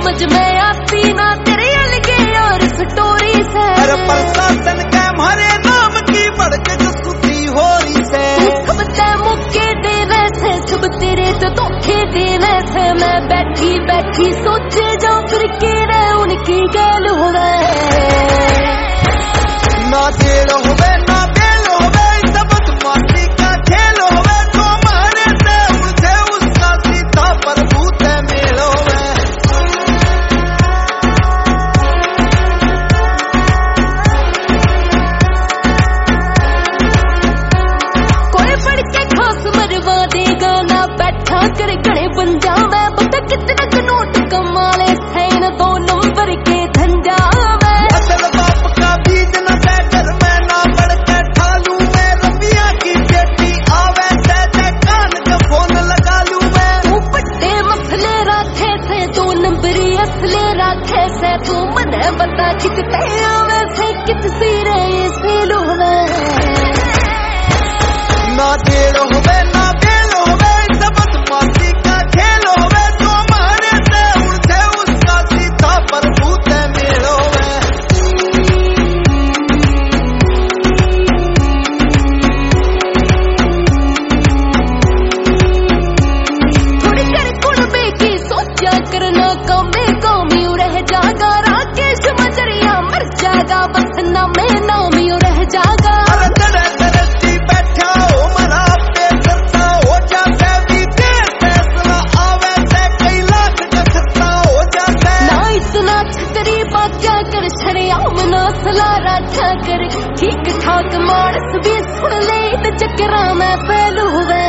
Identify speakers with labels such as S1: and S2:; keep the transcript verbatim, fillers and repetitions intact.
S1: समझ में आती ना तेरे अलगे और स्टोरी से।
S2: अरे प्रशासन के हमारे नाम की बढ़ के जो सुती हो रही से।
S1: सब ते मुक्के देवे से सब तेरे तो धोखे देवे से। मैं बैठी बैठी सोचे जाऊं फिर के रे उनकी गैल होवे।
S2: ना जेल होवे ना बेल होवे सब बदमाशी का खेल होवे। तो हमारे से उलझे उसका सीधा प्रभुत मेल होवे।
S1: कोई पढ़ के खास मरवा देगा ना बैठा कर गणे बन जावे। पता कितना नोट कमाले सैन दो नंबर के धंधा में।
S2: असल बाप का बीज न बैठर में ना बढ़ के ठालू में। रबिया की बेटी आवे से कान का फोन लगा लू मैं।
S1: तू बड़े मसले राखे से दो नंबरी असले राखे से। तू मने बता कितने आवे से कित सिरे से लोवे।
S2: ना जेल होवे ना बेल होवे सब बदमाशी का खेल होवे। तो हमारे से उलझे उसका सीधा प्रभुत मेल होवे।
S1: थोड़ी कर कुड़बे की सोचा करना कामे कामी रह जागा। राकेश मजरिया मर जागा बस ना मैं नामी रह जागा।
S2: अरे जड़े जड़ती बैठा हो मरा पे करता हो जाते भी देर फैसला आवे से कई लाख का खर्चा हो जाते।
S1: ना इतना छतरी बाक्या कर शरेआम ना सला रखा कर। ठीक ठाक मानस भी सुन ले इन चक्करा में पहलू हुए।